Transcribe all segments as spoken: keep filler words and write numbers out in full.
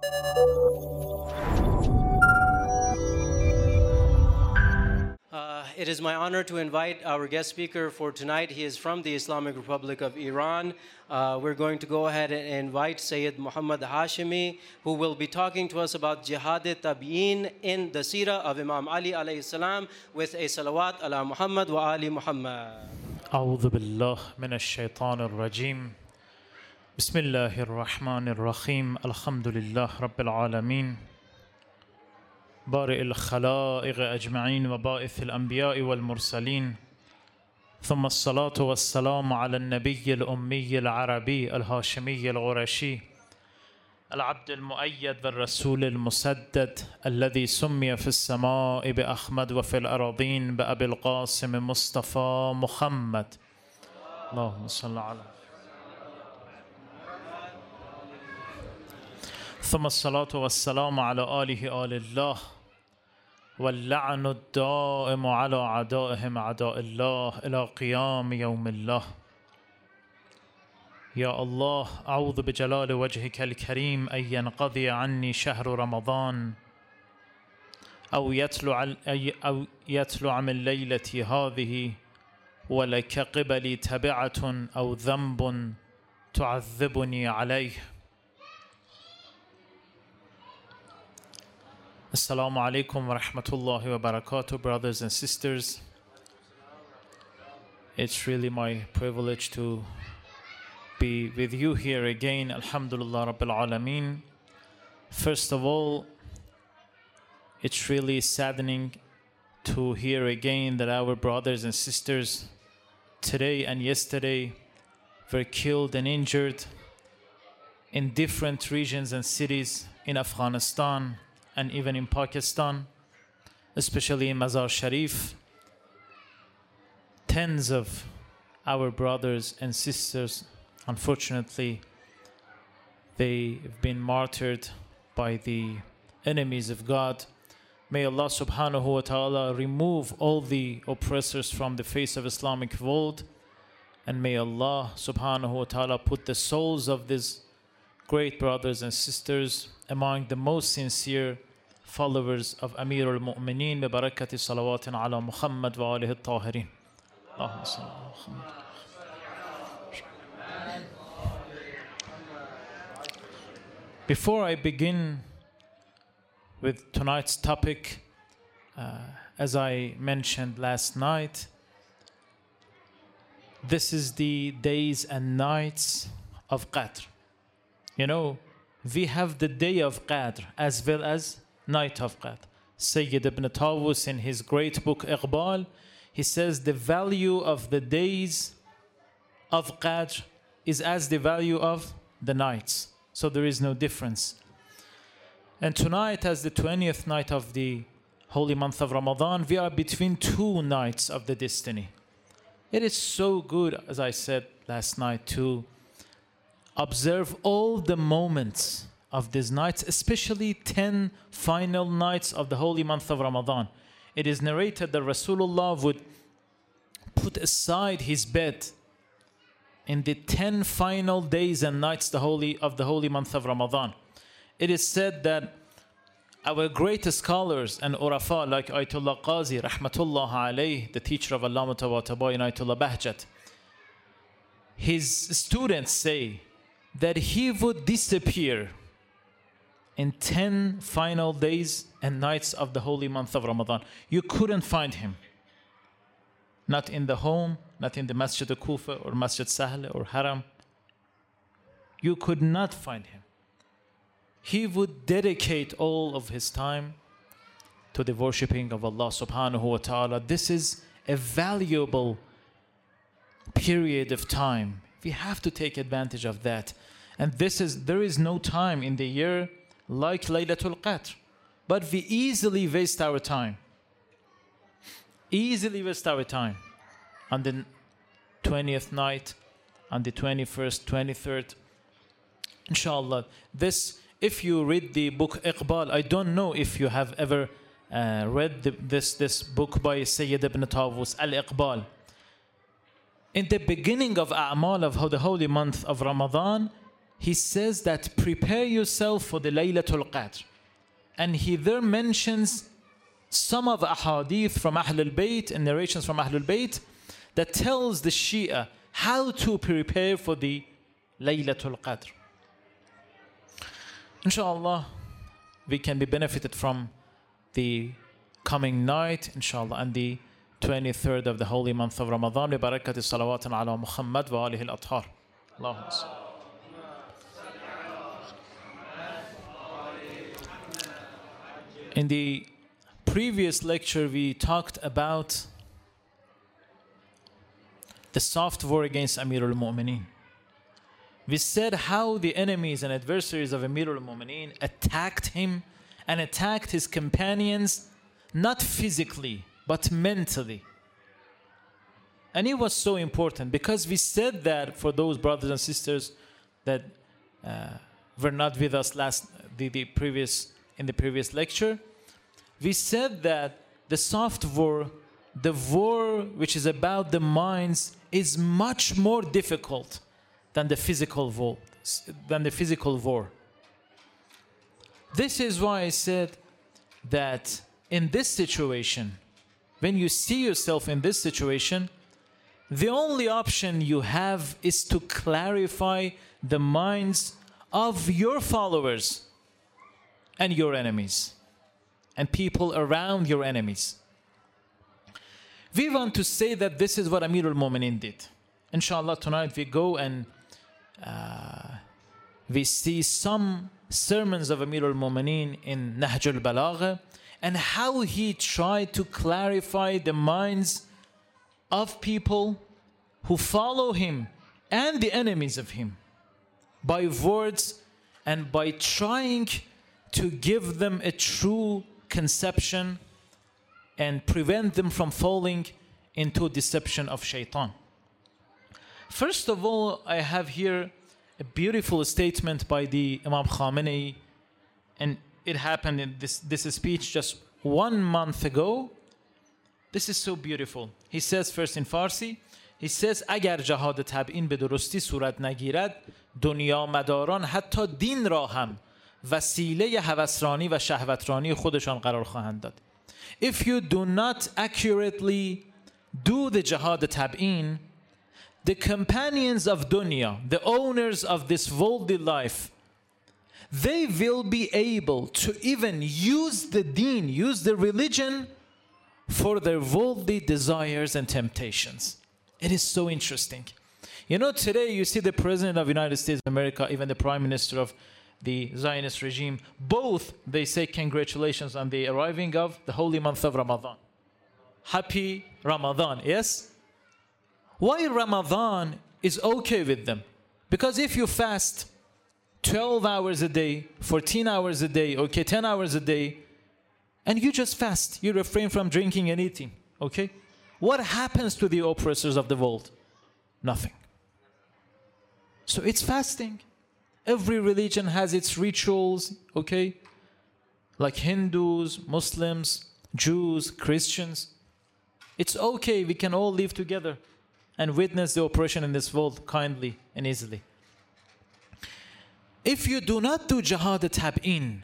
Uh, it is my honor to invite our guest speaker for tonight. He is from the Islamic Republic of Iran. Uh, we're going to go ahead and invite Sayyid Muhammad Hashimi, who will be talking to us about Jihad-e-Tabi'in in the Seerah of Imam Ali alayhi salam with a salawat ala Muhammad wa ali Muhammad. أعوذ بالله من الشيطان الرجيم بسم الله الرحمن الرحيم الحمد لله رب العالمين بارئ الخلائق أجمعين وبائث الأنبياء والمرسلين ثم الصلاة والسلام على النبي الأمي العربي الهاشمي القرشي العبد المؤيد والرسول المسدد الذي سمي في السماء بأحمد وفي الأراضين بأبي القاسم مصطفى محمد اللهم صل على ثم الصلاة والسلام على آله آل الله واللعن الدائم على أعدائهم أعداء الله إلى قيام يوم الله. يا الله أعوذ بجلال وجهك الكريم أن ينقضي عني شهر رمضان أو يطلع أو يطلع من ليلتي هذه ولك قبلي تبعة أو ذنب تعذبني عليه. Assalamu alaikum wa rahmatullahi wa barakatuh, brothers and sisters. It's really my privilege to be with you here again. Alhamdulillah Rabbil Alameen. First of all, it's really saddening to hear again that our brothers and sisters today and yesterday were killed and injured in different regions and cities in Afghanistan and even in Pakistan, especially in Mazar Sharif. Tens of our brothers and sisters, unfortunately, they've been martyred by the enemies of God. May Allah subhanahu wa ta'ala remove all the oppressors from the face of Islamic world, and may Allah subhanahu wa ta'ala put the souls of these great brothers and sisters among the most sincere followers of Amir al-Mu'mineen bi barakati salawatin ala Muhammad wa alihi al-tahirin. Allahumma salli ala Muhammad. Before I begin with tonight's topic, uh, as I mentioned last night, this is the days and nights of Qadr. You know, we have the day of Qadr as well as night of Qadr. Sayyid ibn Tawus in his great book Iqbal, he says the value of the days of Qadr is as the value of the nights. So there is no difference. And tonight, as the twentieth night of the holy month of Ramadan, we are between two nights of the destiny. It is so good, as I said last night, to observe all the moments of these nights, especially ten final nights of the holy month of Ramadan. It is narrated that Rasulullah would put aside his bed in the ten final days and nights the holy, of the holy month of Ramadan. It is said that our greatest scholars and urafa like Ayatollah Qazi, rahmatullah alayh, the teacher of Allama Tabatabai and Ayatollah Bahjat, his students say that he would disappear in ten final days and nights of the holy month of Ramadan. You couldn't find him. Not in the home, not in the Masjid al-Kufa or Masjid Sahl or Haram. You could not find him. He would dedicate all of his time to the worshipping of Allah subhanahu wa ta'ala. This is a valuable period of time. We have to take advantage of that. And this is, there is no time in the year like Laylatul Qadr. But we easily waste our time. Easily waste our time. On the twentieth night, on the twenty-first, twenty-third. Inshallah. This, if you read the book Iqbal, I don't know if you have ever uh, read the, this, this book by Sayyid ibn Tawus, Al-Iqbal. In the beginning of A'mal of the holy month of Ramadan, he says that prepare yourself for the Laylatul Qadr. And he there mentions some of ahadith from Ahlul Bayt and narrations from Ahlul Bayt that tells the Shia how to prepare for the Laylatul Qadr. Inshallah, we can be benefited from the coming night, inshallah, and the twenty-third of the holy month of Ramadan. Bi barakati salawatan ala Muhammad wa alihi al-athhar. Allahumma salli. In the previous lecture, we talked about the soft war against Amir al-Mu'mineen. We said how the enemies and adversaries of Amir al-Mu'mineen attacked him and attacked his companions, not physically, but mentally. And it was so important because we said that for those brothers and sisters that uh, were not with us last the, the previous in the previous lecture, we said that the soft war, the war which is about the minds, is much more difficult than the physical war, than the physical war. This is why I said that in this situation, when you see yourself in this situation, the only option you have is to clarify the minds of your followers and your enemies and people around your enemies. We want to say that this is what Amir al-Mu'mineen did. Inshallah, tonight we go and uh, we see some sermons of Amir al-Mu'mineen in Nahj al-Balagha and how he tried to clarify the minds of people who follow him and the enemies of him by words and by trying to give them a true conception and prevent them from falling into deception of shaitan. First of all, I have here a beautiful statement by the Imam Khamenei, and it happened in this, this speech just one month ago. This is so beautiful. He says first in Farsi, he says اگر جهاد تبیین به درستی صورت نگیرد دنیا مداران حتی دین را هم وسیله هوسرانی و شهوترانی خودشان قرار خواهند داد. If you do not accurately do the jihad tab'in, the companions of dunya, the owners of this worldly life, they will be able to even use the deen, use the religion for their worldly desires and temptations. It is so interesting. You know, today you see the President of the United States of America, even the Prime Minister of the Zionist regime, both they say congratulations on the arriving of the holy month of Ramadan. Happy Ramadan, yes? Why Ramadan is okay with them? Because if you fast twelve hours a day, fourteen hours a day, okay, ten hours a day, and you just fast, you refrain from drinking and eating, okay? What happens to the oppressors of the world? Nothing. So it's fasting. Every religion has its rituals, okay? Like Hindus, Muslims, Jews, Christians. It's okay, we can all live together and witness the oppression in this world kindly and easily. If you do not do jihad tab'in,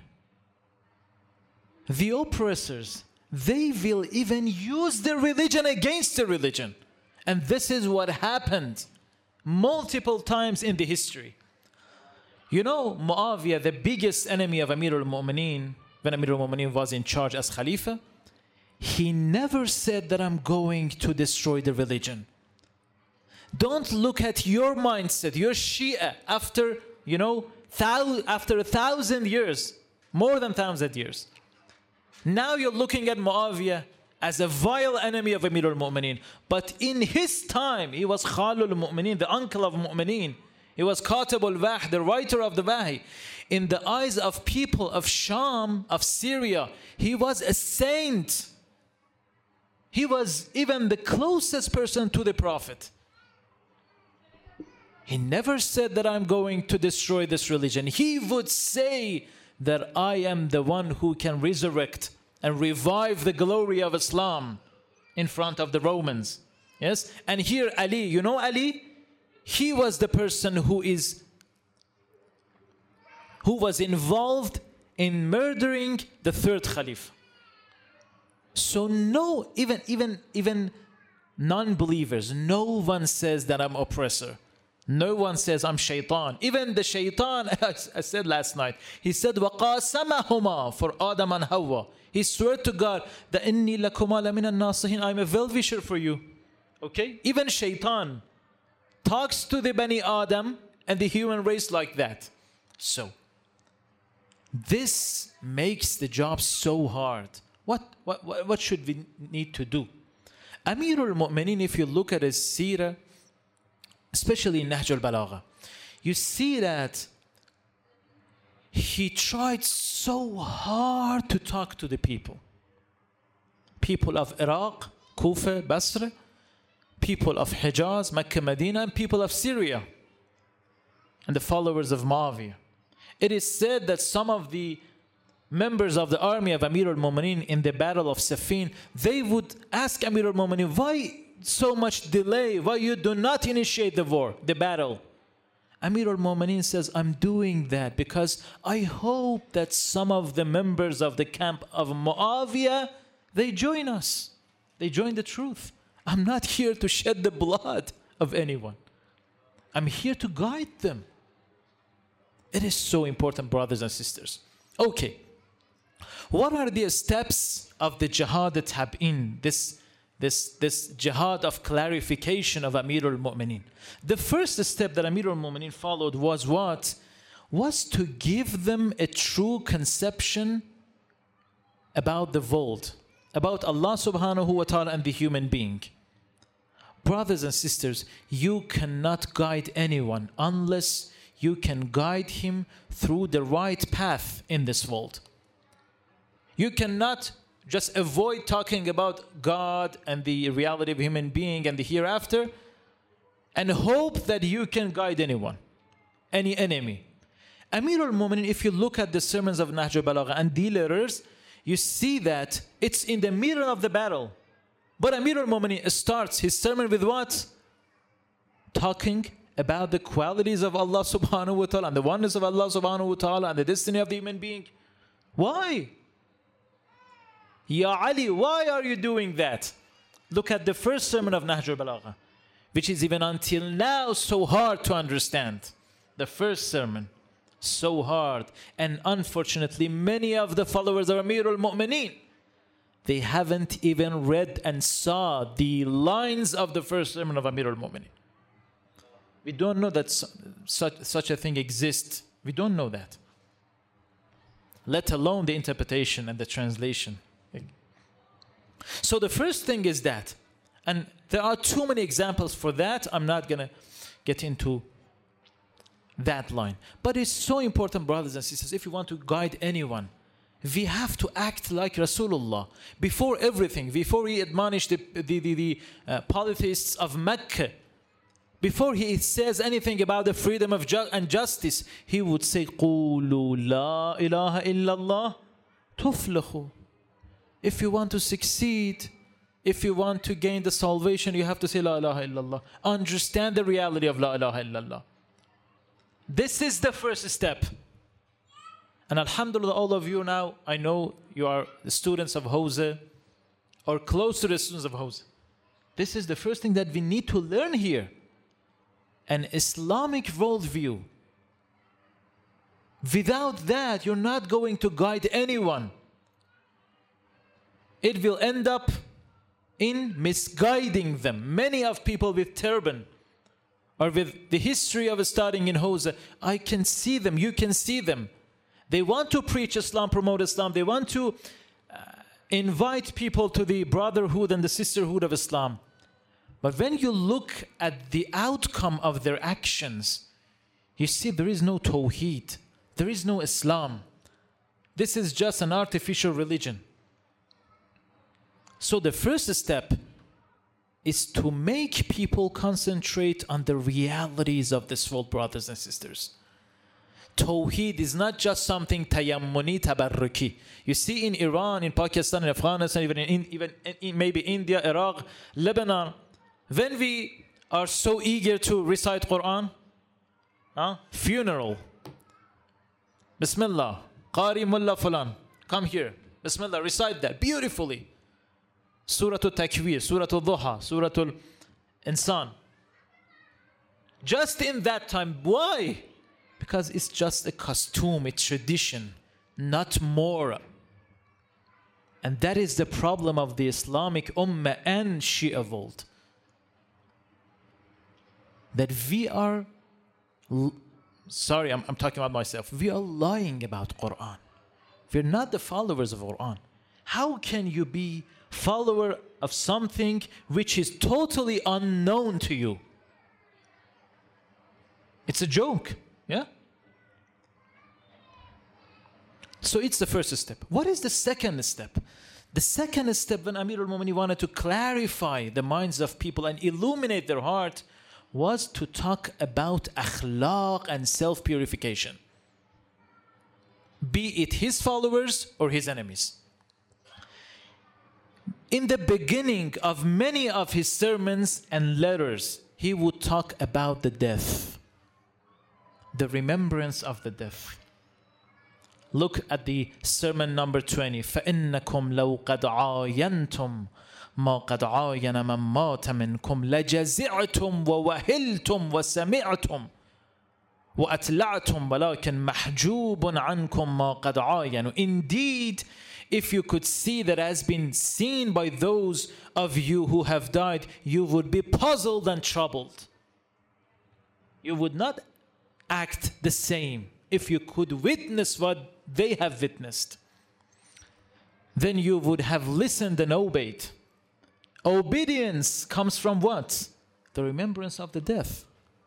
the oppressors, they will even use the religion against the religion. And this is what happened multiple times in the history. You know, Muawiyah, the biggest enemy of Amir al-Mu'mineen, when Amir al-Mu'mineen was in charge as Khalifa, he never said that I'm going to destroy the religion. Don't look at your mindset, your Shia, after, you know, thou after a thousand years, more than thousand years. Now you're looking at Muawiyah as a vile enemy of Amir al-Mu'mineen. But in his time, he was Khalul al-Mu'mineen, the uncle of Mu'mineen. He was Katib al-Wahy, the writer of the Wahy. In the eyes of people of Sham, of Syria, he was a saint. He was even the closest person to the Prophet. He never said that I'm going to destroy this religion. He would say that I am the one who can resurrect and revive the glory of Islam in front of the Romans. Yes? And here Ali, you know Ali? He was the person who is who was involved in murdering the third Caliph. So no, even, even, even non-believers, no one says that I'm oppressor. No one says I'm shaitan. Even the shaitan, I said last night, he said, وَقَاسَمَهُمَا for Adam and Hawa. He swore to God that إِنِّي لَكُمَا لَمِنَ النَّاصِحِينَ, I'm a well-wisher for you. Okay? Even shaitan talks to the Bani Adam and the human race like that. So, this makes the job so hard. What, what, what, what should we need to do? Amir al-Mu'mineen, if you look at his seerah, especially in Nahj al-Balagha, you see that he tried so hard to talk to the people. People of Iraq, Kufa, Basra, people of Hijaz, Mecca, Medina, and people of Syria, and the followers of Muawiyah. It is said that some of the members of the army of Amir al-Mu'mineen in the battle of Siffin, they would ask Amir al-Mu'mineen, why so much delay? Why you do not initiate the war, the battle? Amir al-Mu'mineen says, I'm doing that because I hope that some of the members of the camp of Muawiyah, they join us. They join the truth. I'm not here to shed the blood of anyone. I'm here to guide them. It is so important, brothers and sisters. Okay. What are the steps of the jihad that have in this, this, this jihad of clarification of Amir al-Mu'mineen? The first step that Amir al-Mu'mineen followed was what? Was to give them a true conception about the world, about Allah subhanahu wa ta'ala and the human being. Brothers and sisters, you cannot guide anyone unless you can guide him through the right path in this world. You cannot just avoid talking about God and the reality of a human being and the hereafter and hope that you can guide anyone, any enemy. Amir al-Mu'mineen, if you look at the sermons of Nahj al-Balagha and the letters, you see that it's in the middle of the battle. But Amir al-Mu'mineen starts his sermon with what? Talking about the qualities of Allah subhanahu wa ta'ala and the oneness of Allah subhanahu wa ta'ala and the destiny of the human being. Why? Ya Ali, why are you doing that? Look at the first sermon of Nahj al-Balagha, which is even until now so hard to understand. The first sermon, so hard. And unfortunately, many of the followers of Amir al-Mu'mineen, they haven't even read and saw the lines of the first sermon of Amir al-Mu'mineen. We don't know that such, such a thing exists. We don't know that. Let alone the interpretation and the translation. So the first thing is that, and there are too many examples for that. I'm not going to get into that line. But it's so important, brothers and sisters, if you want to guide anyone, we have to act like Rasulullah. Before everything, before he admonished the, the, the, the uh, polytheists of Mecca, before he says anything about the freedom of ju and justice, he would say, قُولُوا لَا إِلَهَ إِلَّا اللَّهِ تُفْلِحُوا. If you want to succeed, if you want to gain the salvation, you have to say La ilaha illallah. Understand the reality of La ilaha illallah. This is the first step. And alhamdulillah, all of you now, I know you are the students of Hawza or close to the students of Hawza. This is the first thing that we need to learn here. An Islamic worldview. Without that, you're not going to guide anyone. It will end up in misguiding them. Many of people with turban or with the history of studying in Hawza, I can see them, you can see them. They want to preach Islam, promote Islam. They want to uh, invite people to the brotherhood and the sisterhood of Islam. But when you look at the outcome of their actions, you see there is no Tawheed. There is no Islam. This is just an artificial religion. So the first step is to make people concentrate on the realities of this world, brothers and sisters. Tawheed is not just something tayammuni, tabarruki. You see in Iran, in Pakistan, in Afghanistan, even in, even in maybe India, Iraq, Lebanon, when we are so eager to recite Quran, huh? Funeral. Bismillah. Qari Mullah Fulan. Come here. Bismillah. Recite that beautifully. Surah Al-Takwir, Surah Al-Duha, Surah Al-Insan. Just in that time. Why? Because it's just a costume, it's tradition, not more. And that is the problem of the Islamic Ummah and Shia Volt. That we are, sorry, I'm, I'm talking about myself, we are lying about Quran. We're not the followers of Quran. How can you be follower of something which is totally unknown to you? It's a joke, yeah? So it's the first step. What is the second step? The second step, when Amir al-Mu'minin wanted to clarify the minds of people and illuminate their heart, was to talk about akhlaq and self-purification. Be it his followers or his enemies. In the beginning of many of his sermons and letters, he would talk about the death, the remembrance of the death. Look at the sermon number twenty. فَإِنَّكُمْ لَوْ قَدْ عَايَنْتُمْ مَا قَدْ عَايَنَ مَنْ مَاتَ مِنْكُمْ لَجَزِعْتُمْ وَوَهِلْتُمْ وَسَمِعْتُمْ وَأَتْلَعْتُمْ وَلَكِنْ مَحْجُوبٌ عَنْكُمْ مَا قَدْ عَايَنُوا. Indeed, if you could see that has been seen by those of you who have died, you would be puzzled and troubled. You would not act the same if you could witness what they have witnessed. Then you would have listened and obeyed. Obedience comes from what? The remembrance of the death.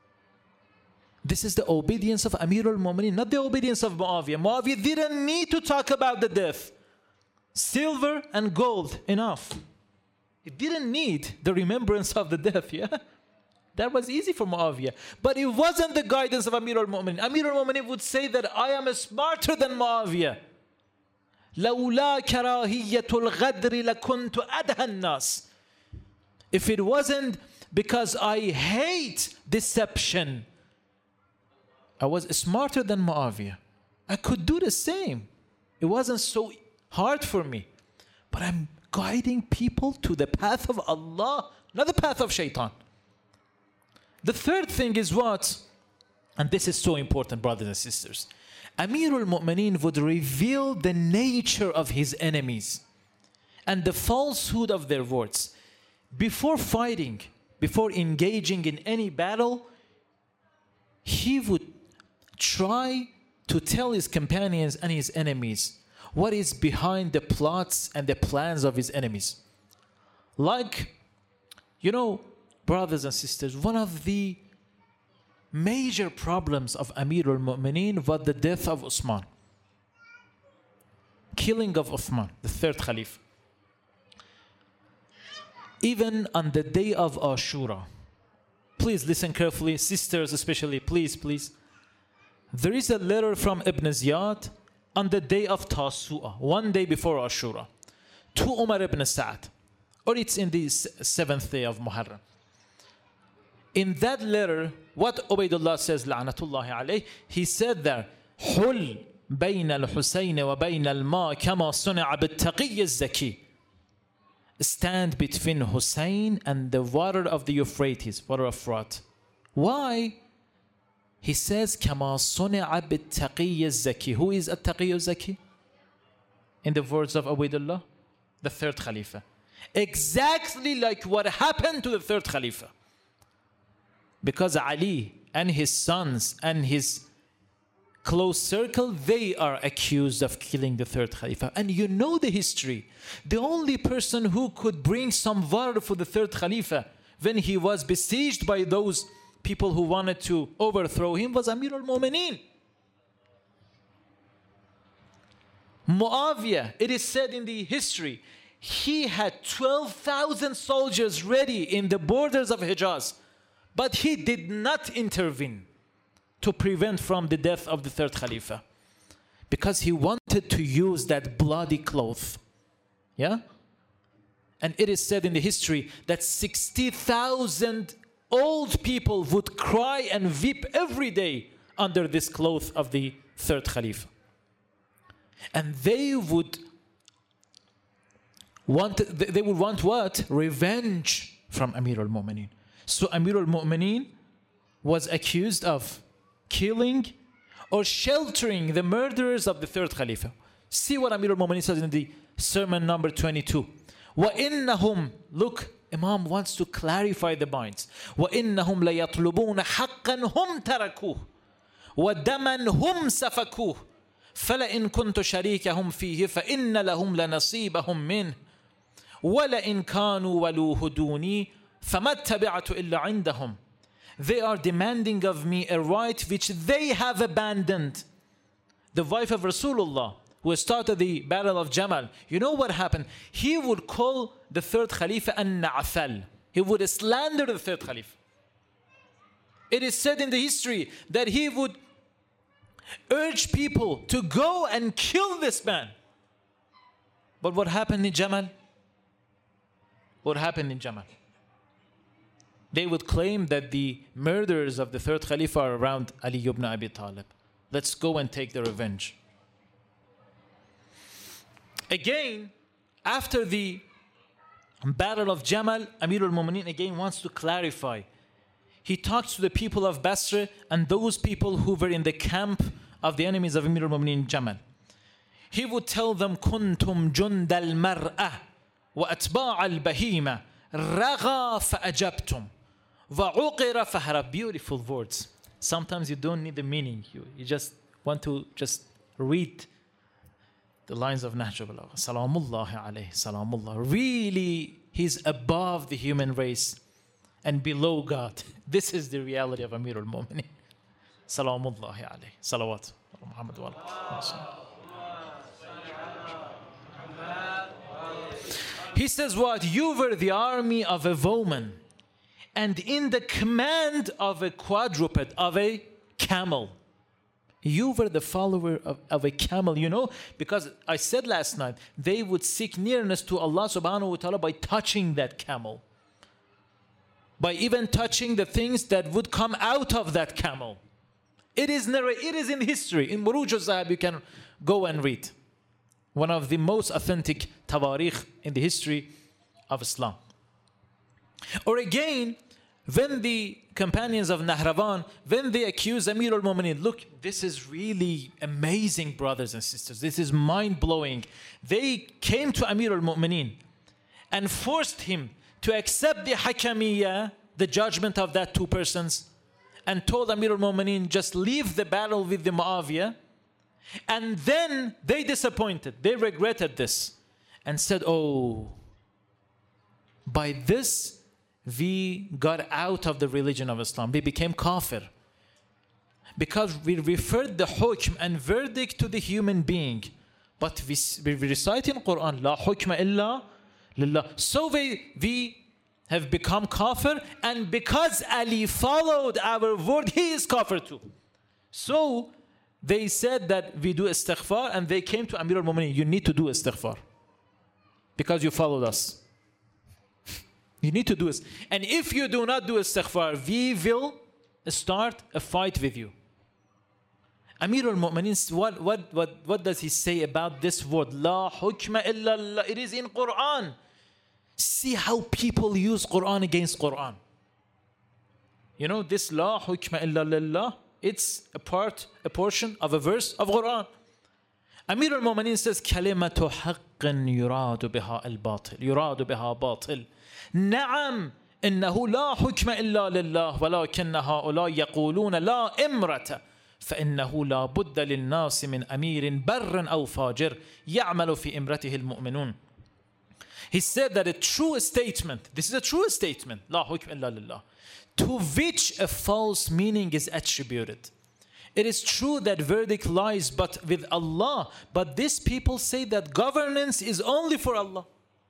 This is the obedience of Amir al-Mu'minin, not the obedience of Muawiyah. Muawiyah didn't need to talk about the death. Silver and gold, enough. It didn't need the remembrance of the death, yeah? That was easy for Muawiyah. But it wasn't the guidance of Amir al-Mu'minin. Amir al-Mu'minin would say that I am smarter than Muawiyah. لَوْلَا كَرَاهِيَّةُ الْغَدْرِ لَكُنْتُ أَدْهَى النَّاسِ. If it wasn't because I hate deception, I was smarter than Muawiyah. I could do the same. It wasn't so hard for me. But I'm guiding people to the path of Allah, not the path of shaitan. The third thing is what? And this is so important, brothers and sisters. Amir al-Mu'minin would reveal the nature of his enemies and the falsehood of their words. Before fighting, before engaging in any battle, he would try to tell his companions and his enemies what is behind the plots and the plans of his enemies. Like, you know, brothers and sisters, one of the major problems of Amir al-Mu'minin was the death of Uthman. Killing of Uthman, the third Caliph. Even on the day of Ashura, please listen carefully, sisters especially, please, please. There is a letter from Ibn Ziyad on the day of Tasu'ah, one day before Ashura, to Umar ibn Sa'd, or it's in the seventh day of Muharram. In that letter, what Ubaidullah says, la'natullahi alayh, he said there, حُلْ بَيْنَ الْحُسَيْنِ وَبَيْنَ الْمَاءِ كَمَا صُنِعَ بِالتَّقِيِّ الزَّكِي. Stand between Hussein and the water of the Euphrates, water of Frat. Why? He says, كَمَا صُنِعَ بِالتَّقِيِّ الزَّكِي. Who is التَّقِيُّ الزَّكِي? In the words of Ubaidullah, the third Khalifa. Exactly like what happened to the third Khalifa. Because Ali and his sons and his close circle, they are accused of killing the third Khalifa. And you know the history. The only person who could bring some water for the third Khalifa when he was besieged by those people who wanted to overthrow him was Amir al-Mu'minin. Muawiyah, it is said in the history, he had twelve thousand soldiers ready in the borders of Hijaz. But he did not intervene to prevent from the death of the third Khalifa. Because he wanted to use that bloody cloth. Yeah? And it is said in the history that sixty thousand old people would cry and weep every day under this cloth of the third Khalifa. And they would want, they would want what? Revenge from Amir al-Mu'mineen. So Amir al-Mu'mineen was accused of killing or sheltering the murderers of the third Khalifa. See what Amir al-Mu'mineen says in the sermon number twenty-two. وَإِنَّهُمْ, look, Imam wants to clarify the minds. وَإِنَّهُمْ لَيَطْلُبُونَ حَقًّا هُمْ تَرَكُوهُ وَدَمًا هُمْ سَفَكُوهُ فَلَئِن كُنْتُ شَرِيكَهُمْ فِيهِ فَإِنَّ لَهُمْ لَنَصِيبَهُمْ مِنْهُ وَلَئِن كَانُوا وَلُوهُ دُونِي فَمَا اتَّبِعْتُ إِلَّا عِنْدَهُمْ. They are demanding of me a right which they have abandoned. The wife of Rasulullah, who started the battle of Jamal, you know what happened? He would call the third Khalifa an-Na'thal. He would slander the third Khalifa. It is said in the history that he would urge people to go and kill this man. But what happened in Jamal? What happened in Jamal? They would claim that the murderers of the third Khalifa are around Ali ibn Abi Talib. Let's go and take the revenge. Again, after the battle of Jamal, Amir al-Mu'mineen again wants to clarify. He talks to the people of Basra and those people who were in the camp of the enemies of Amir al-Mu'mineen Jamal. He would tell them, كنتم جند المرأة وأتباع البهيمة رغى فأجبتم وعقر فهرب. Beautiful words. Sometimes you don't need the meaning. You, you just want to just read the lines of Nahj al-Balagha. Salamullah alayhi, salamullah. Really, he's above the human race and below God. This is the reality of Amir al-Mu'mineen. Salamullah alayhi. Salawat. Muhammad wa He says what? You were the army of a woman and in the command of a quadruped, of a camel. You were the follower of, of a camel, you know, because I said last night, they would seek nearness to Allah subhanahu wa ta'ala by touching that camel. By even touching the things that would come out of that camel. It is, it is in history. In Muruj al-Zahab, you can go and read. One of the most authentic tawarikh in the history of Islam. Or again, when the companions of Nahrawan, when they accuse Amir al-Mu'mineen, look, this is really amazing, brothers and sisters. This is mind-blowing. They came to Amir al-Mu'mineen and forced him to accept the Hakamiyya, the judgment of that two persons, and told Amir al-Mu'mineen, just leave the battle with the Muawiyah. And then they disappointed. They regretted this and said, oh, by this we got out of the religion of Islam. We became kafir. Because we referred the hukm and verdict to the human being. But we, we recite in Quran, La hukma illa lillah. So we, we have become kafir. And because Ali followed our word, he is kafir too. So they said that we do istighfar, and they came to Amir al-Mu'mineen, you need to do istighfar. Because you followed us. You need to do it. And if you do not do istighfar, we will start a fight with you. Amir al-Mu'mineen, what, what, what, what does he say about this word? La hukma illa Allah. It is in Quran. See how people use Quran against Quran. You know, this La hukma illa lillah, it's a part, a portion of a verse of Quran. Amir al-Mu'mineen says, kalimatu haqqin yuradu biha al-batil. Yuradu biha batil. نعم إنه لا حكم إلا لله ولكن هؤلاء يقولون لا إمرة فإنه لا بد للناس من أمير بر أو فاجر يعمل في إمرته المؤمنون. He said that a true statement, this is a true statement, لا حكم إلا لله, to which a false meaning is attributed. It is true that verdict lies but with Allah, but these people say that governance is only for Allah.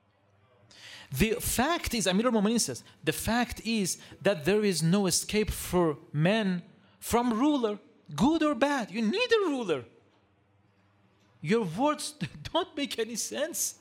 The fact is, Amir al-Mu'mineen says, the fact is that there is no escape for men from ruler, good or bad. You need a ruler. Your words don't make any sense.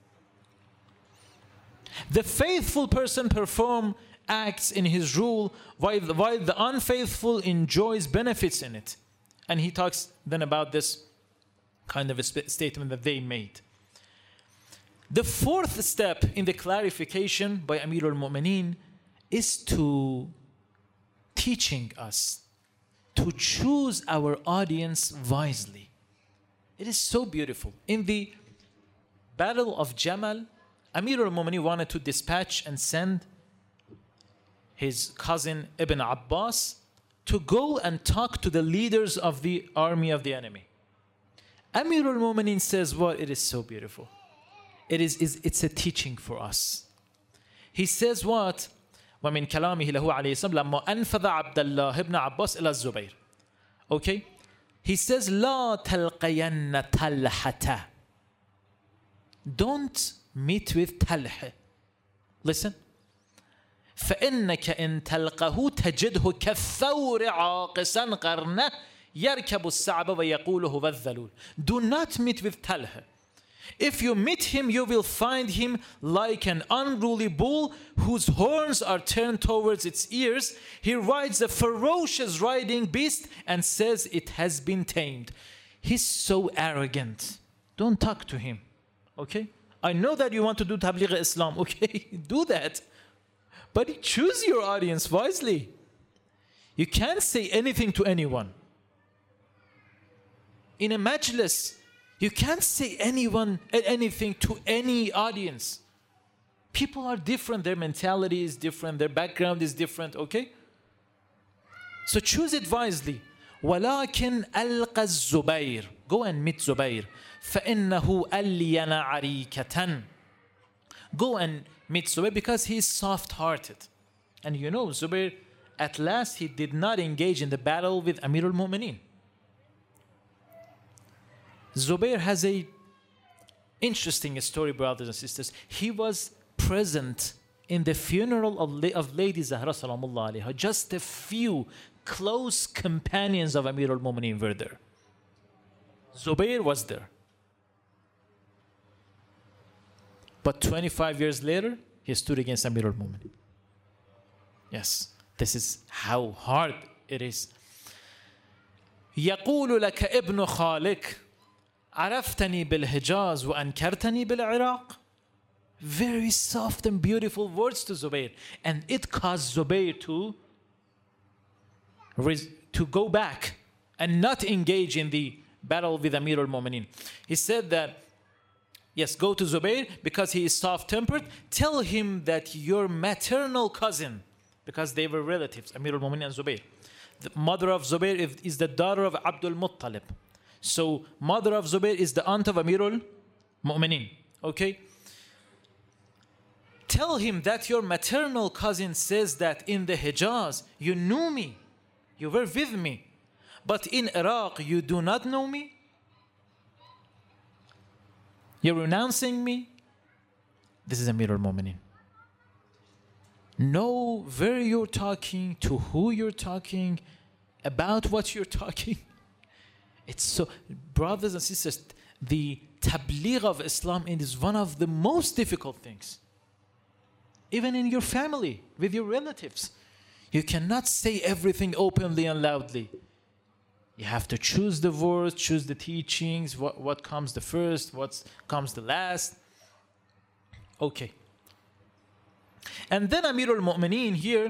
The faithful person performs acts in his rule, while, while the unfaithful enjoys benefits in it. And he talks then about this kind of a sp- statement that they made. The fourth step in the clarification by Amir al-Mu'mineen is to teaching us to choose our audience wisely. It is so beautiful. In the Battle of Jamal, Amir al-Mu'mineen wanted to dispatch and send his cousin Ibn Abbas to go and talk to the leaders of the army of the enemy. Amir al-Mu'mineen says, well, it is so beautiful. It is, is, it's a teaching for us. He says what? ومن كلامه له عليه السلام لما أنفذ عبد الله ابن عباس إلى الزبير. Okay? He says, لا تلقين تلحة. Don't meet with تلحة. Listen. فإنك إن تلقه تجده كالثور عاقسا قرنه يركب الصعب ويقوله والذلول. Do not meet with تلحة. If you meet him, you will find him like an unruly bull whose horns are turned towards its ears. He rides a ferocious riding beast and says it has been tamed. He's so arrogant. Don't talk to him. Okay? I know that you want to do Tabligh Islam. Okay? Do that. But choose your audience wisely. You can't say anything to anyone. In a majlis, you can't say anyone anything to any audience. People are different. Their mentality is different. Their background is different. Okay? So choose it wisely. ولكن ألقى الزبير. Go and meet Zubair. فإنه ألين عريكة. Go and meet Zubair because he is soft-hearted. And you know, Zubair, at last he did not engage in the battle with Amir al-Mu'mineen. Zubair has a interesting story, brothers and sisters. He was present in the funeral of, La- of Lady Zahra salamullah alayha. Just a few close companions of Amir al-Mu'mineen were there. Zubair was there. But twenty-five years later, he stood against Amir al-Mu'mineen. Yes, this is how hard it is. يقول لك ابن خالك عرفتني بالحجاز وأنكرتني بالعراق. Very soft and beautiful words to Zubair. And it caused Zubair to, to go back and not engage in the battle with Amir al-Mu'mineen. He said that, yes, go to Zubair because he is soft-tempered. Tell him that your maternal cousin, because they were relatives, Amir al-Mu'mineen and Zubair. The mother of Zubair is the daughter of Abdul Muttalib. So, mother of Zubair is the aunt of Amir al-Mu'mineen. Okay? Tell him that your maternal cousin says that in the Hijaz, you knew me. You were with me. But in Iraq, you do not know me. You're renouncing me. This is Amir al-Mu'mineen. Know where you're talking, to who you're talking, about what you're talking. It's so, brothers and sisters, the tabligh of Islam is one of the most difficult things. Even in your family, with your relatives. You cannot say everything openly and loudly. You have to choose the words, choose the teachings, what, what comes the first, what comes the last. Okay. And then Amir al-Mu'mineen here,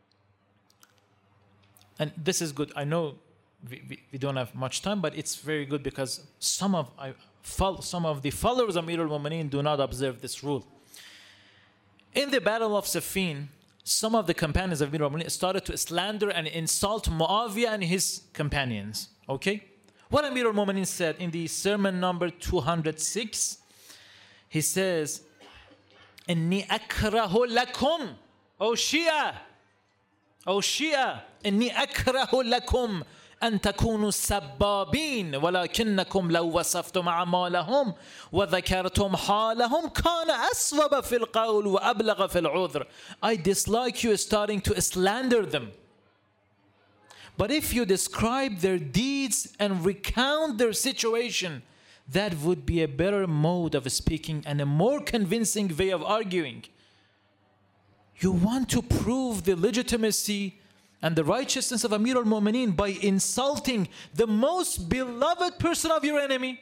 and this is good, I know we, we, we don't have much time, but it's very good because some of, I, some of the followers of Amir al-Mu'mineen do not observe this rule. In the Battle of Siffin, some of the companions of Amir al-Mu'mineen started to slander and insult Muawiyah and his companions. Okay? What Amir al-Mu'mineen said in the sermon number two hundred six, he says, إني أكره لكم أو شيعة أو شيعة إني أكره لكم أن تكونوا سبابين ولكنكم لو وصفتم أعمالهم وذكرتم حالهم كان أصوب في القول وأبلغ في العذر. I dislike you starting to slander them. But if you describe their deeds and recount their situation, that would be a better mode of speaking and a more convincing way of arguing. You want to prove the legitimacy and the righteousness of Amir al-Mu'mineen by insulting the most beloved person of your enemy.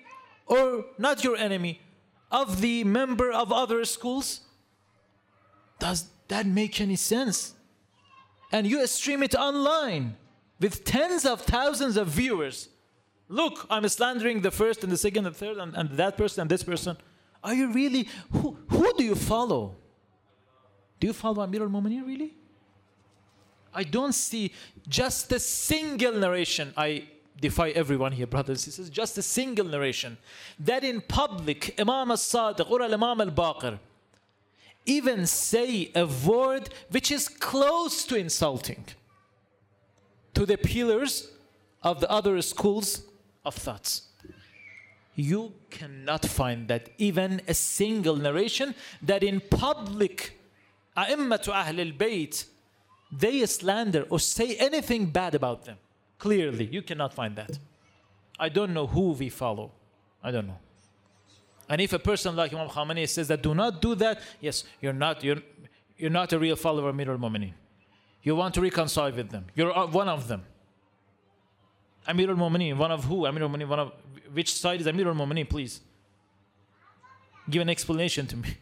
or not your enemy, of the member of other schools? Does that make any sense? And you stream it online with tens of thousands of viewers. Look, I'm slandering the first and the second and third and, and that person and this person. Are you really, who, who do you follow? Do you follow Amir al-Mu'mineen really? I don't see just a single narration. I defy everyone here, brothers and sisters, just a single narration that in public Imam al-Sadiq or Imam al-Baqir even say a word which is close to insulting to the pillars of the other schools of thoughts. You cannot find that even a single narration that in public A'immatu Ahl al-Bayt they slander or say anything bad about them. Clearly, you cannot find that. I don't know who we follow. I don't know. And if a person like Imam Khamenei says that do not do that, yes, you're not, you're, you're not a real follower of Amir al-Mu'mineen. You want to reconcile with them. You're one of them. Amir al-Mu'mineen, one of who? Amir al-Mu'mineen, one of which side is Amir al-Mu'mineen, please? Give an explanation to me.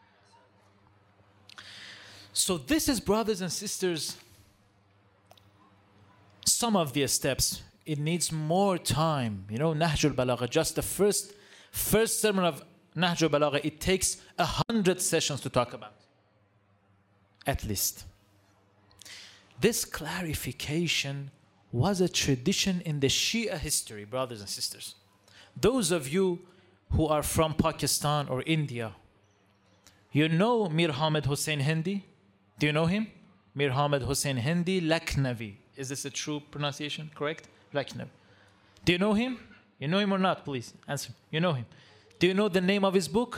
So this is, brothers and sisters, some of the steps. It needs more time. You know, Nahj al-Balagha, just the first, first sermon of Nahj al-Balagha, it takes a hundred sessions to talk about. At least. This clarification was a tradition in the Shia history, brothers and sisters. Those of you who are from Pakistan or India, you know Mir Hamid Hussain Hindi? Do you know him? Mir Hamid Hussain Hindi Lakhnavi. Is this a true pronunciation? Correct? Lakhnavi. Do you know him? You know him or not? Please answer. You know him. Do you know the name of his book?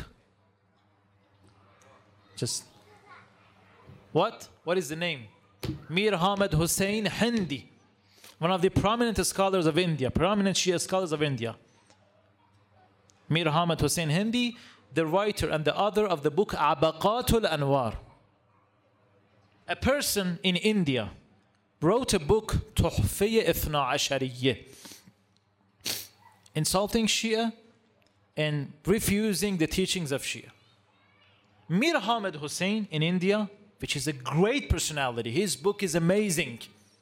Just. What? What is the name? Mir Hamid Hussain Hindi. One of the prominent scholars of India, prominent Shia scholars of India. Mir Hamid Hussain Hindi, the writer and the author of the book Abaqatul Anwar. A person in India wrote a book, Tuhfiyya Ithna Ashariyya, insulting Shia and refusing the teachings of Shia. Mir Hamid Hussain in India, which is a great personality, his book is amazing.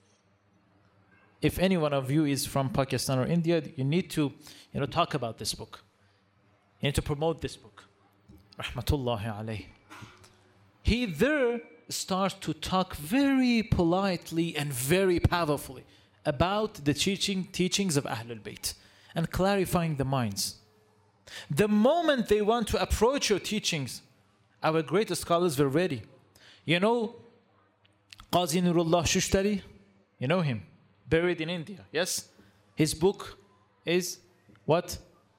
If any one of you is from Pakistan or India, you need to, you know, talk about this book. You need to promote this book. Rahmatullahi alayhi. He there starts to talk very politely and very powerfully about the teaching, teachings of Ahlul Bayt and clarifying the minds. The moment they want to approach your teachings, our great scholars were ready. You know Qazi Nurullah Shushtari? You know him? Buried in India, yes? His book is what?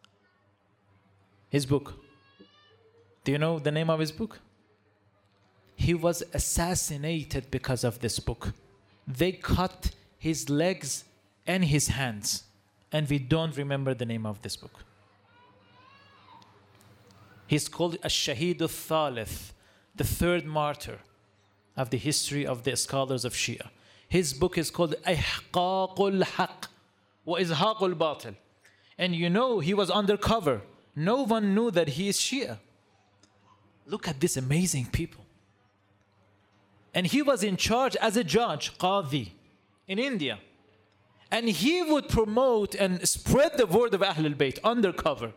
His book. Do you know the name of his book? He was assassinated because of this book. They cut his legs and his hands, and we don't remember the name of this book. He's called Ash-Shahid al-Thalith, the third martyr of the history of the scholars of Shia. His book is called Ihqaqul Haq wa Izhaqul Batil. And you know, he was undercover. No one knew that he is Shia. Look at these amazing people. And he was in charge as a judge, Qadi, in India. And he would promote and spread the word of Ahlul Bayt undercover.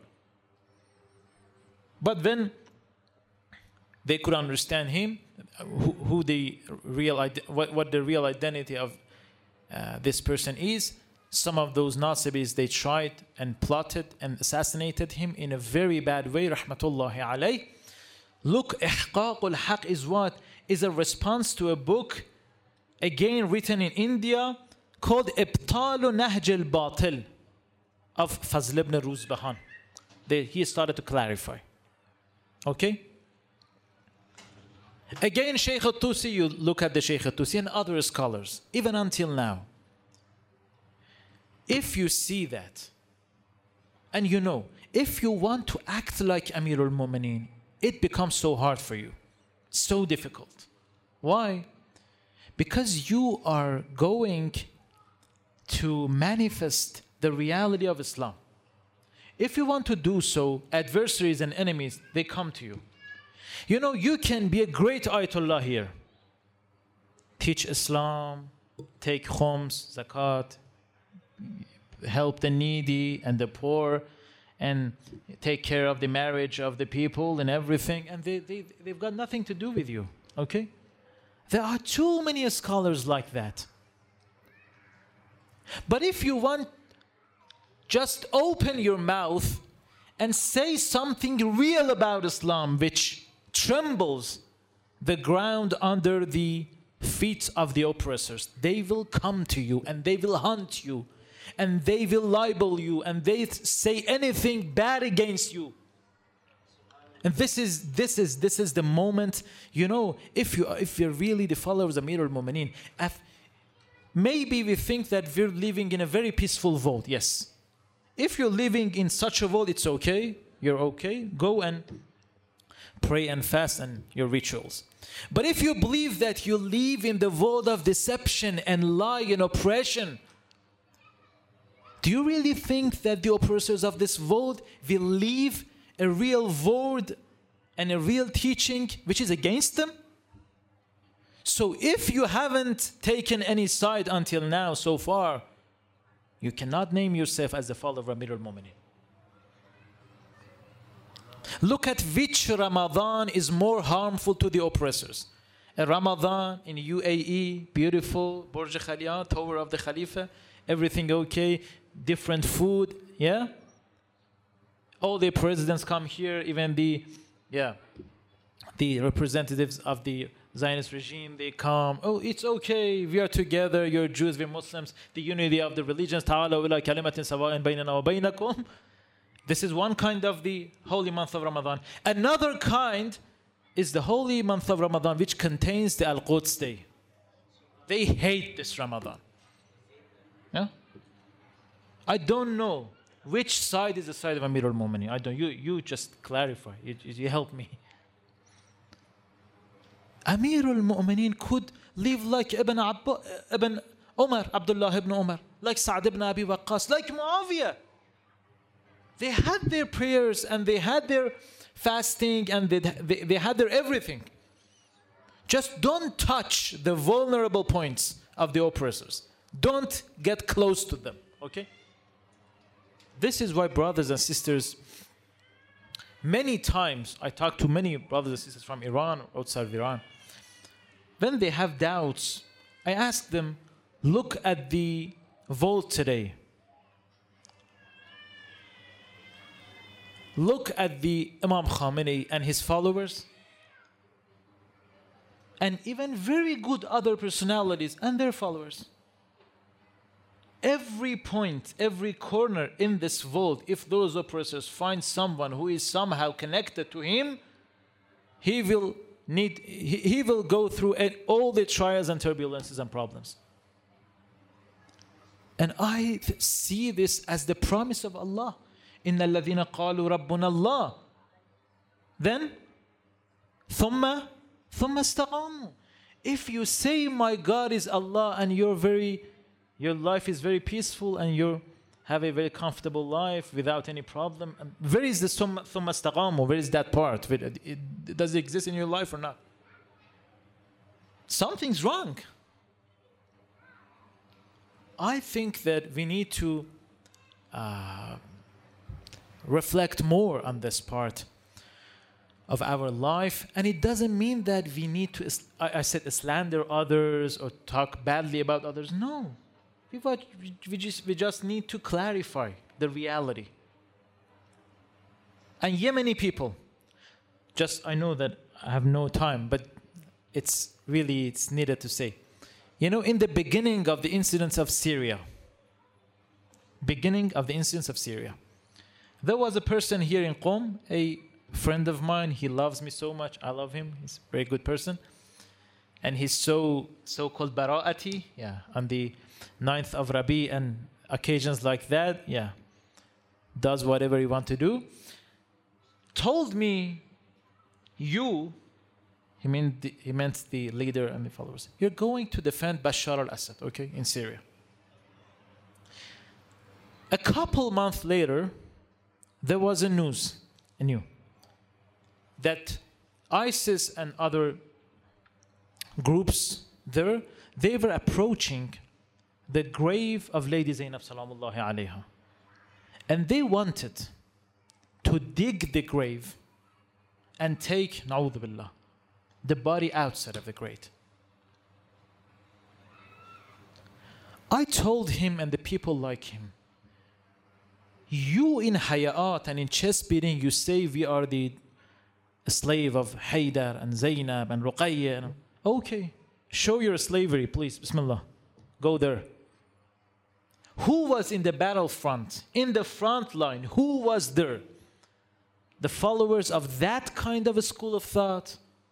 But then they could understand him, who, who the real what, what the real identity of uh, this person is. Some of those Nasibis, they tried and plotted and assassinated him in a very bad way, rahmatullahi alayh. Look, Ihqaqul Haq is what? Is a response to a book, again written in India, called Ibtalu Nahj al-Batil of Fazl ibn Ruzbahan. They, he started to clarify. Okay? Again, Shaykh al-Tusi, you look at the Shaykh al-Tusi and other scholars, even until now. If you see that, and you know, if you want to act like Amir al-Mu'mineen, it becomes so hard for you, so difficult. Why? Because you are going to manifest the reality of Islam. If you want to do so, adversaries and enemies, they come to you. You know, you can be a great Ayatollah here. Teach Islam, take khums, zakat, help the needy and the poor, and take care of the marriage of the people and everything, and they, they, they've got nothing to do with you, okay? There are too many scholars like that. But if you want, just open your mouth and say something real about Islam which trembles the ground under the feet of the oppressors. They will come to you and they will hunt you and they will libel you and they say anything bad against you. And this is this is this is the moment, you know, if you if you're really the followers of Amir al-Mu'mineen, maybe we think that we're living in a very peaceful world. Yes. If you're living in such a world, it's okay. You're okay. Go and pray and fast and your rituals. But if you believe that you live in the world of deception and lie and oppression, do you really think that the oppressors of this world will leave a real word and a real teaching which is against them? So if you haven't taken any side until now so far, you cannot name yourself as the follower of Amir al-Mu'mineen. Look at which Ramadan is more harmful to the oppressors. A Ramadan in U A E, beautiful, Burj Khalifa, Tower of the Khalifa, everything okay, different food, yeah? All the presidents come here, even the, yeah, the representatives of the Zionist regime, they come, oh, it's okay, we are together, you're Jews, we're Muslims, the unity of the religions, ta'ala ila kalimatin sawa'in baynana wa baynakum. This is one kind of the holy month of Ramadan. Another kind is the holy month of Ramadan, which contains the Al-Quds Day. They hate this Ramadan. Yeah? I don't know which side is the side of Amir al-Mu'mineen. I don't, you, you just clarify, you, you help me. Amir al-Mu'mineen could live like Ibn, Abba, Ibn Umar, Abdullah ibn Umar, like Sa'd ibn Abi Waqqas, like Muawiyah. They had their prayers and they had their fasting and they, they, they had their everything. Just don't touch the vulnerable points of the oppressors. Don't get close to them, okay? This is why, brothers and sisters, many times I talk to many brothers and sisters from Iran or outside of Iran. When they have doubts, I ask them, look at the world today. Look at the Imam Khamenei and his followers, and even very good other personalities and their followers. Every point, every corner in this world, if those oppressors find someone who is somehow connected to him, he will need, he, he will go through all the trials and turbulences and problems. And I see this as the promise of Allah. إن الذين قالوا ربنا الله. Then, ثم ثم استقاموا. If you say my God is Allah and you're very, your life is very peaceful and you have a very comfortable life without any problem, where is the ثم ثم استقاموا? Where is that part? Does it exist in your life or not? Something's wrong. I think that we need to uh, reflect more on this part of our life, and it doesn't mean that we need to, I, I said, slander others or talk badly about others. No, we, we, just, we just need to clarify the reality. And Yemeni people, just, I know that I have no time, but it's really, it's needed to say. You know, in the beginning of the incidents of Syria, beginning of the incidents of Syria, there was a person here in Qom, a friend of mine. He loves me so much. I love him. He's a very good person. And he's so, so-called bara'ati, yeah, on the ninth of Rabi and occasions like that, yeah, does whatever he wants to do. Told me, you, he meant, the, he meant the leader and the followers, you're going to defend Bashar al-Assad, okay, in Syria. A couple months later, there was a news, a new, that ISIS and other groups there, they were approaching the grave of Lady Zainab salamullahi alayha. And they wanted to dig the grave and take, na'udhu billah, the body outside of the grave. I told him and the people like him, you in Hayat and in chest beating, you say we are the slave of Haydar and Zainab and Ruqayya. Okay, show your slavery, please. Bismillah. Go there. Who was in the battlefront, in the front line? Who was there? The followers of that kind of a school of thought?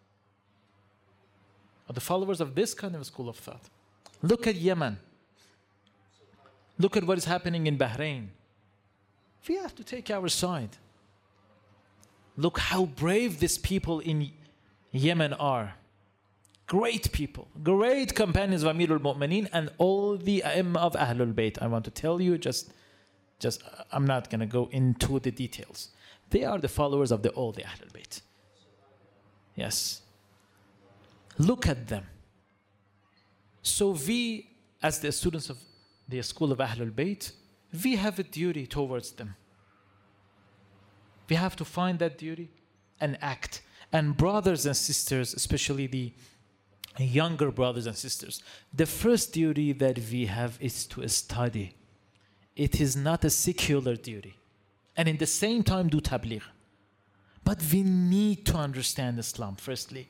Or the followers of this kind of a school of thought? Look at Yemen. Look at what is happening in Bahrain. We have to take our side. Look how brave these people in Yemen are. Great people, great companions of Amir al-Mu'mineen and all the A'imma of Ahlul Bayt. I want to tell you, just, just I'm not going to go into the details. They are the followers of the all the Ahlul Bayt. Yes. Look at them. So we, as the students of the school of Ahlul Bayt, we have a duty towards them. We have to find that duty and act. And brothers and sisters, especially the younger brothers and sisters, the first duty that we have is to study. It is not a secular duty. And in the same time do tabligh. But we need to understand Islam, firstly.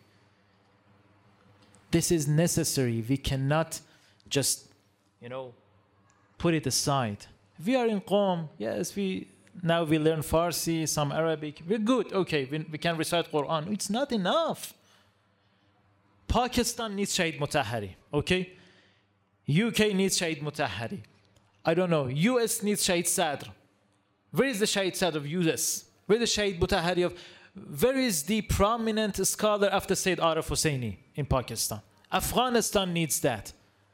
This is necessary. We cannot just, you know, put it aside. We are in Qom. Yes, we now we learn Farsi, some Arabic. We're good. Okay, we, we can recite Quran. It's not enough. Pakistan needs Shahid Mutahari. Okay? U K needs Shahid Mutahari. I don't know. U S needs Shahid Sadr. Where is the Shahid Sadr of U S? Where is the Shahid Mutahari of... Where is the prominent scholar after Sayyid Arif Husseini in Pakistan? Afghanistan needs that.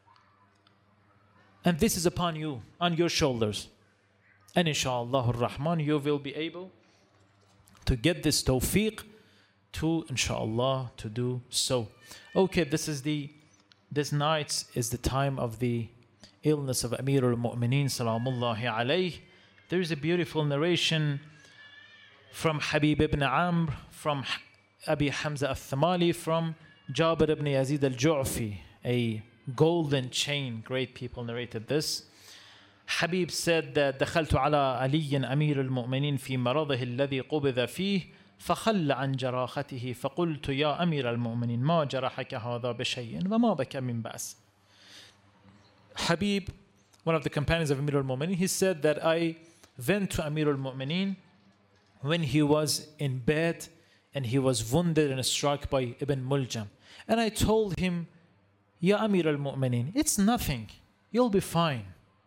And this is upon you, on your shoulders. And inshallah ar-Rahman, you will be able to get this tawfiq to, inshallah, to do so. Okay, this is the, this night is the time of the illness of Amir al-Mu'mineen, salamullahi alayh. There is a beautiful narration from Habib ibn Amr, from Abi Hamza al-Thamali, from Jabir ibn Yazid al-Ju'fi, a golden chain. Great people narrated this. Habib said that دخلت على علي أمير المؤمنين في مرضه الذي قبض فيه فخل عن جراحته فقلت يا أمير المؤمنين ما جرحك هذا بشيء وما بك من بأس. Habib, one of the companions of Amir al-Mu'mineen, he said that I went to Amir al-Mu'mineen when he was in bed and he was wounded and struck by Ibn Muljam. And I told him, Ya Amir al-Mu'mineen, it's nothing. You'll be fine.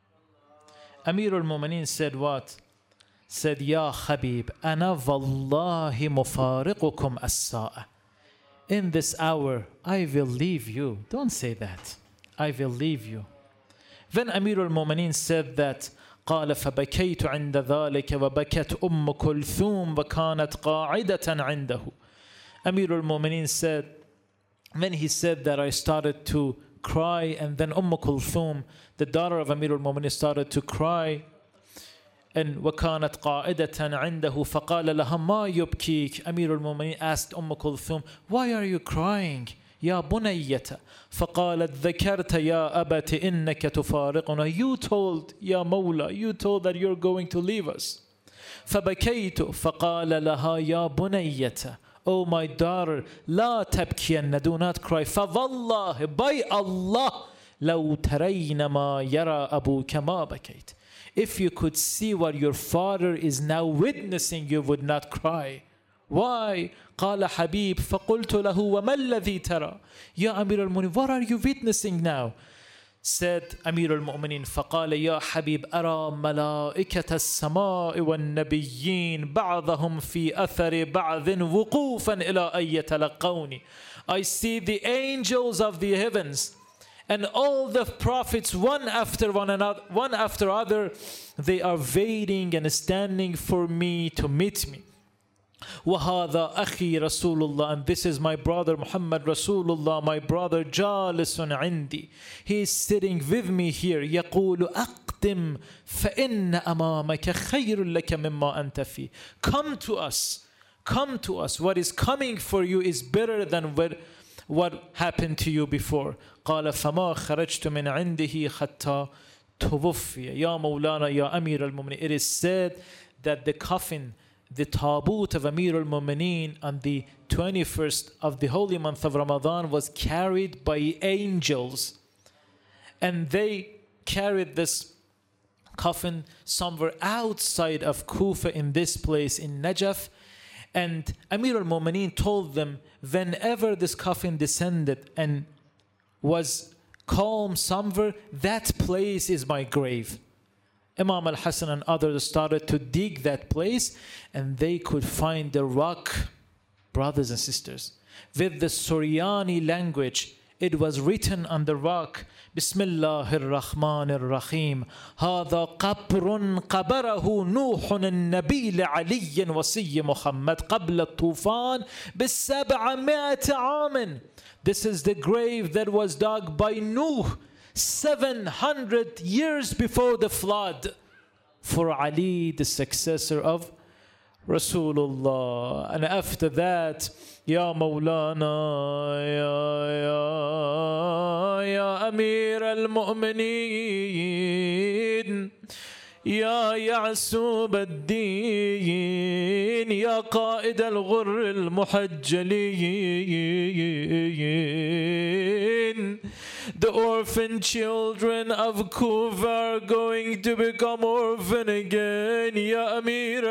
Amir al-Mu'mineen said what? Said, Ya Habib, ana wallahi mufariqukum as-sa'a. In this hour, I will leave you. Don't say that. I will leave you. Then Amir al-Mu'mineen said that, قال فبكيت عند ذلك وبكت أم كلثوم وكانت قاعدة عنده. Amir al-Mu'mineen said, when he said that, I started to cry, and then Umm Kulthum, the daughter of Amir al-Mu'mineen, started to cry. And وكانت قاعدة عنده فقال لها ما يبكيك. Amir al-Mu'mineen asked Umm Kulthum, why are you crying? يا بنية. فقالت ذكرت يا أبت إنك تفارقنا. You told, Ya Mawla, you told that you're going to leave us. فبكيت فقال لها يا بنية. Oh my daughter, لا تبكين, do not cry. فوالله, by Allah, لو ترين ما يرى أبوك ما بكيت. If you could see what your father is now witnessing, you would not cry. Why? قال حبيب فقلت له وما الذي ترى. يا أمير المؤمنين, what are you witnessing now? Said Amir al-Mu'mineen, فقال يا حبيب أرى ملائكة السماء والنبيين بعضهم في أثر بعض وقوفا إلى أن يتلقوني. I see the angels of the heavens And all the prophets, one after one another, one after other, they are waiting and standing for me to meet me. وَهَذَا أَخِي رَسُولُ اللَّهِ, and this is my brother Muhammad Rasulullah, my brother جَالِسٌ عِنْدِي. He is sitting with me here. يَقُولُ أَقْدِمْ فَإِنَّ أَمَامَكَ خَيْرٌ لَكَ مِمَّا أَنْتَ فِيهِ. Come to us, come to us. What is coming for you is better than what, what happened to you before. قال فما خرجت من عنده حتى توفي يا مولانا يا أمير المؤمنين. It is said that the coffin, the tabut of Amir al-Mu'mineen on the twenty-first of the holy month of Ramadan was carried by angels, and they carried this coffin somewhere outside of Kufa, in this place in Najaf. And Amir al-Mu'mineen told them, whenever this coffin descended and was calm somewhere, that place is my grave. Imam al-Hassan and others started to dig that place, and they could find the rock, brothers and sisters. With the Suryani language, it was written on the rock, Bismillahir Rahmanir Rahim. هذا قبر قبره نوح النبي لعلي وصي محمد قبل الطوفان بسبعمائة عام. This is the grave that was dug by Nuh seven hundred years before the flood, for Ali, the successor of Rasulullah. And after that, Ya Mawlana, Ya, Ya, Ya Amir al-Mu'mineen, يا يعسوب الدين يا قائد الغر المحجلين. The orphan children of Kufa are going to become orphan again. Ya Amir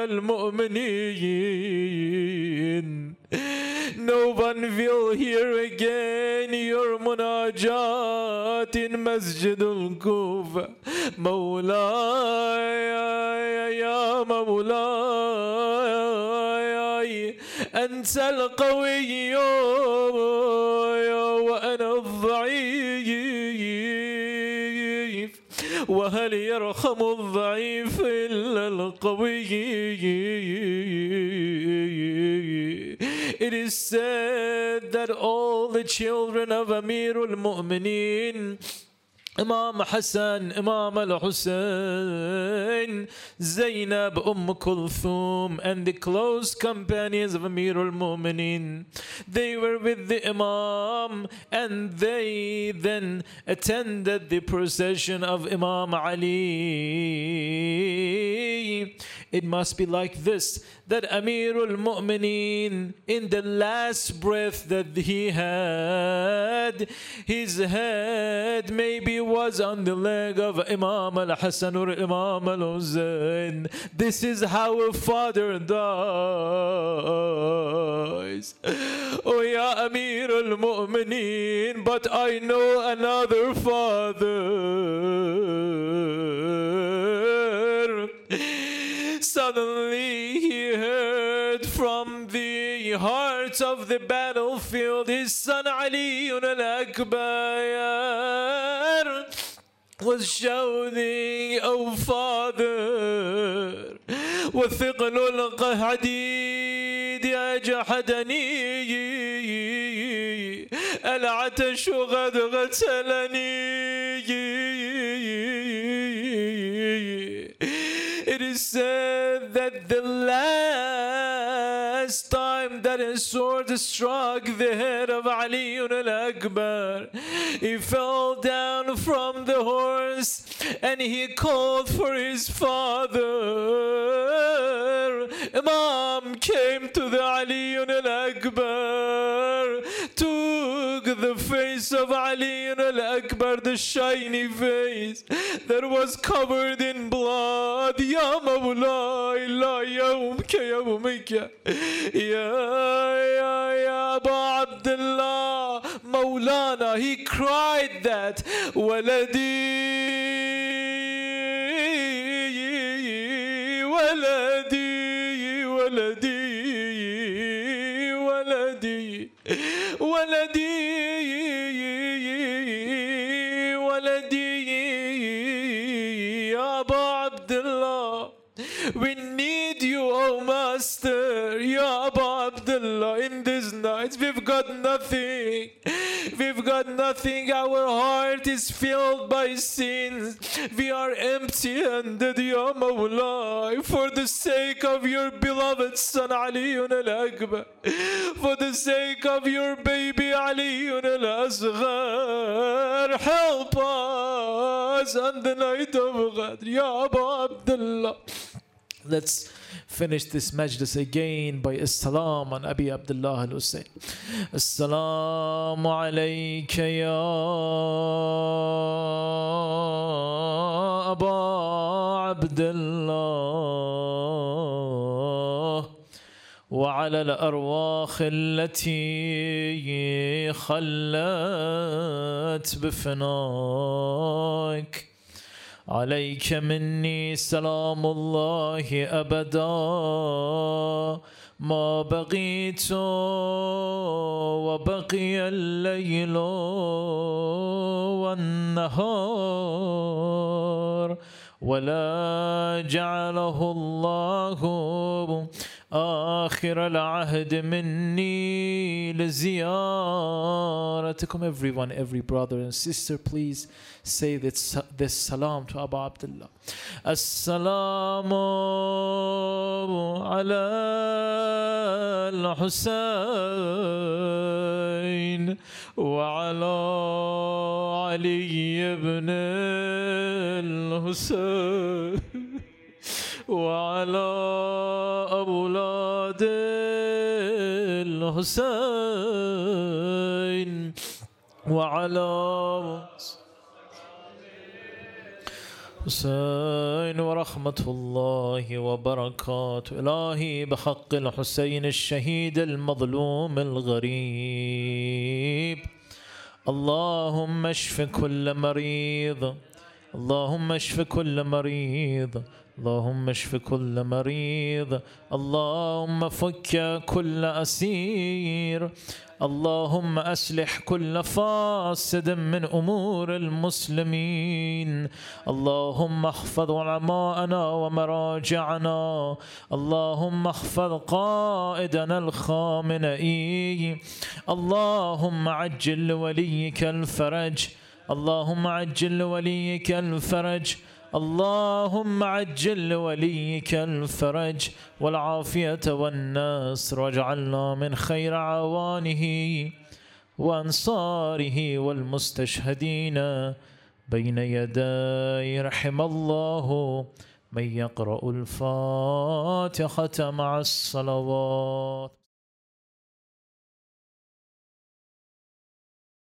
al-Mu'mineen, no one will hear again your munajat in Masjid al-Kufa. مولاي يا مولاي أنت القوي وأنا الضعيف، وهل يرحم الضعيف إلا القوي. It is said that all the children of Amir al-Mu'mineen, Imam Hassan, Imam al-Hussein, Zainab, Umm Kulthum, and the close companions of Amir al-Mu'mineen, they were with the Imam, and they then attended the procession of Imam Ali. It must be like this, that Amir al-Mu'mineen, in the last breath that he had, his head maybe was on the leg of Imam al-Hassan or Imam al-Hussein. This is how a father dies. Oh, Ya Amir al-Mu'mineen, but I know another father. Suddenly he heard from the heart of the battlefield his son Ali al-Akbar was shouting, "Oh Father, وثقل الحديد أجحدني العطش قد غسلني." It is said that the last time that a sword struck the head of Ali al-Akbar, he fell down from the horse and he called for his father. Imam came to the Ali al-Akbar, took the face of Ali al-Akbar, the shiny face that was covered in blood. Ya Mawlai, la yawmka yawmika, ya ya ya Aba Abdullah, Mawlana. He cried that, waladi, waladi, waladi, waladi, waladi. Abdullah, in these nights we've got nothing. We've got nothing. Our heart is filled by sins. We are empty-handed, Ya Mawla. For the sake of your beloved son Aliyun al-Akbar, for the sake of your baby Aliyun al-Asghar, help us on the night of Qadr, Ya Abu Abdullah. Let's finish this majlis again by As-salam on Abi Abdullah al-Husayn. As-salamu alayka ya Aba Abdullah وعلى الأرواح التي خلت بفناك عليك مني سلام الله أبدا ما بقيت وبقي الليل والنهار ولا جعله الله آخر العهد مني لزيارتكم. Everyone, every brother and sister, please say this, this salam to Abu Abdullah. Assalamu ala al-Husayn wa ala Ali ibn al-Husayn وعلى أولاد الحسين وعلى حسين ورحمة الله وبركاته. إلهي بحق الحسين الشهيد المظلوم الغريب، اللهم اشف كل مريض، اللهم اشف كل مريض، اللهم اشف كل مريض، اللهم فك كل أسير، اللهم أصلح كل فاسد من أمور المسلمين، اللهم احفظ علماءنا ومراجعنا، اللهم احفظ قائدنا الخامنئي، اللهم عجل لوليك الفرج، اللهم عجل لوليك الفرج، اللهم عجل لوليك الفرج والعافية والنصر، واجعلنا من خير عوانه وأنصاره والمستشهدين بين يدي. رحم الله من يقرأ الفاتحة مع الصلوات.